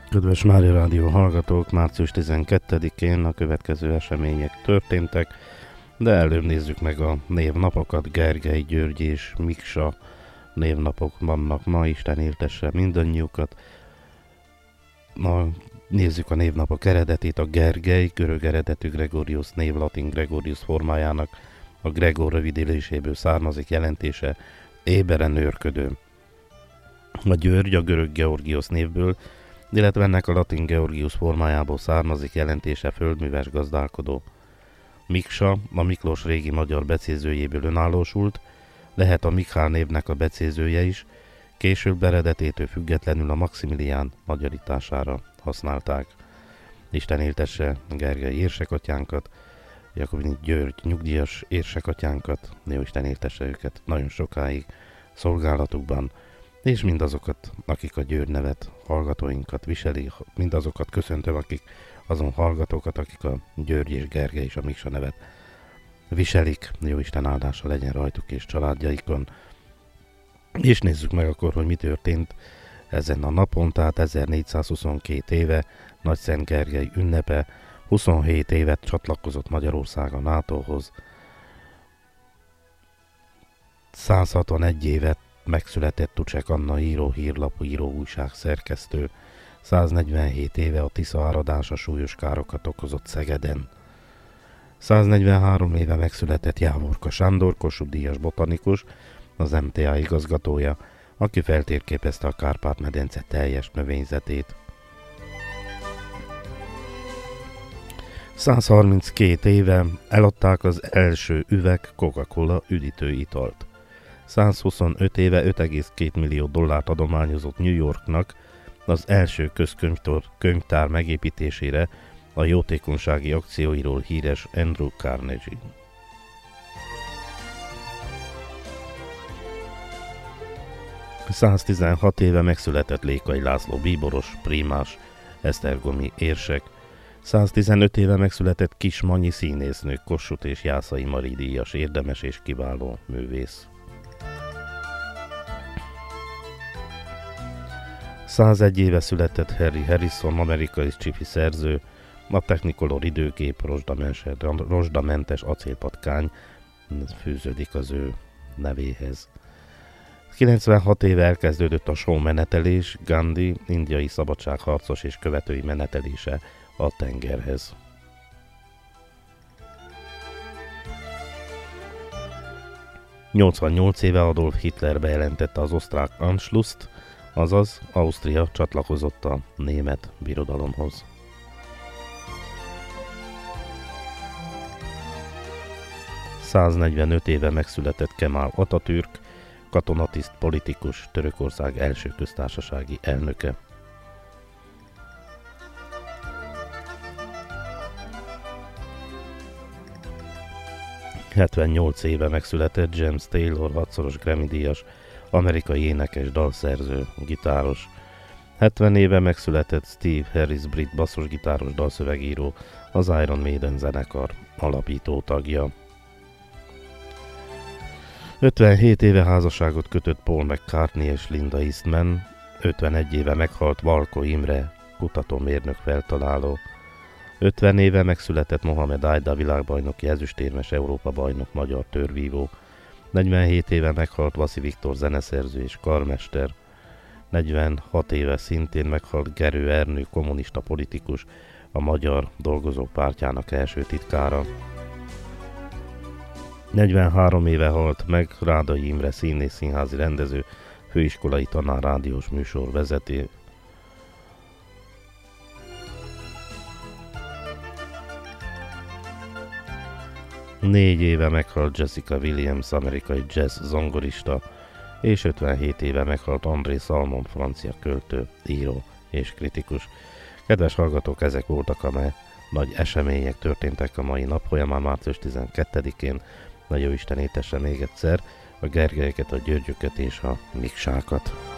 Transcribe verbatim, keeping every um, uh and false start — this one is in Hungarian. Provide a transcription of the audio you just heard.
Kedves Mária Rádió hallgatók, március tizenkettedikén a következő események történtek, de előbb nézzük meg a névnapokat. Gergely, György és Miksa névnapok vannak ma, Isten éltesse mindannyiukat. Na, nézzük a névnapok eredetét. A Gergely görög eredetű Gregorius név latin Gregorius formájának a Gregor rövidítéséből származik, jelentése éberen őrködő. A György a görög Georgios névből, illetve ennek a latin Georgius formájából származik, jelentése földműves gazdálkodó. Miksa a Miklós régi magyar becézőjéből önállósult, lehet a Mikhál névnek a becézője is, később eredetétől függetlenül a Maximilián magyarítására használták. Isten éltesse Gergely érsekatyánkat, Jakobini György nyugdíjas érsekatyánkat, jó Isten éltesse őket nagyon sokáig szolgálatukban, és mindazokat, akik a György nevet, hallgatóinkat viseli, mindazokat köszöntöm, akik azon hallgatókat, akik a György és Gergely és a Miksa nevet viselik. Jó Isten áldása legyen rajtuk és családjaikon. És nézzük meg akkor, hogy mi történt ezen a napon, tehát ezernégyszázhuszonkettő éve, Nagyszent Gergely ünnepe, huszonhét évet csatlakozott Magyarország a nátóhoz, száz hatvanegy évet megszületett Tucsek Anna író, hírlapú író, újság szerkesztő, száznegyvenhét éve a Tisza áradása súlyos károkat okozott Szegeden. száznegyvenhárom éve megszületett Jávorka Sándor, Kossuth-díjas botanikus, az em té á igazgatója, aki feltérképezte a Kárpát-medence teljes növényzetét. száz harminckét éve eladták az első üveg Coca-Cola üdítőitalt. száz huszonöt éve öt egész két millió dollárt adományozott New Yorknak az első közkönyvtár könyvtár megépítésére a jótékonysági akcióiról híres Andrew Carnegie. száz tizenhat éve megszületett Lékai László bíboros, prímás, esztergomi érsek. száz tizenöt éve megszületett Kis Manyi színésznő, Kossuth és Jászai Mari díjas, érdemes és kiváló művész. százegy éve született Harry Harrison, amerikai sci-fi szerző, a Technicolor időgép rozsdamentes acélpatkány fűződik az ő nevéhez. kilencvenhat éve elkezdődött a show menetelés, Gandhi, indiai szabadságharcos és követői menetelése a tengerhez. nyolcvannyolc éve Adolf Hitler bejelentette az osztrák Anschlusst, azaz Ausztria csatlakozott a német birodalomhoz. száznegyvenöt éve megszületett Kemal Atatürk, katonatiszt, politikus, Törökország első köztársasági elnöke. hetvennyolc éve megszületett James Taylor, hatszoros Grammy-díjas, amerikai énekes, dalszerző, gitáros. hetven éve megszületett Steve Harris, brit basszusgitáros, dalszövegíró, az Iron Maiden zenekar alapító tagja. ötvenhét éve házasságot kötött Paul McCartney és Linda Eastman, ötvenegy éve meghalt Valko Imre, kutatómérnök, feltaláló. ötven éve megszületett Mohamed Aida, világbajnoki ezüstérmes, Európa-bajnok, magyar törvívó. negyvenhét éve meghalt Vaszi Viktor, zeneszerző és karmester. negyvenhat éve szintén meghalt Gerő Ernő, kommunista politikus, a Magyar Dolgozók Pártjának első titkára. negyvenhárom éve halt meg Rádai Imre, színész, színházi rendező, főiskolai tanár, rádiós műsor vezető. négy éve meghalt Jessica Williams, amerikai jazz zongorista, és ötvenhét éve meghalt André Salmon, francia költő, író és kritikus. Kedves hallgatók, ezek voltak, amely nagy események történtek a mai nap folyamán, március tizenkettedikén. Nagy Jóisten éltesse még egyszer a Gergelyeket, a Györgyöket és a Miksákat.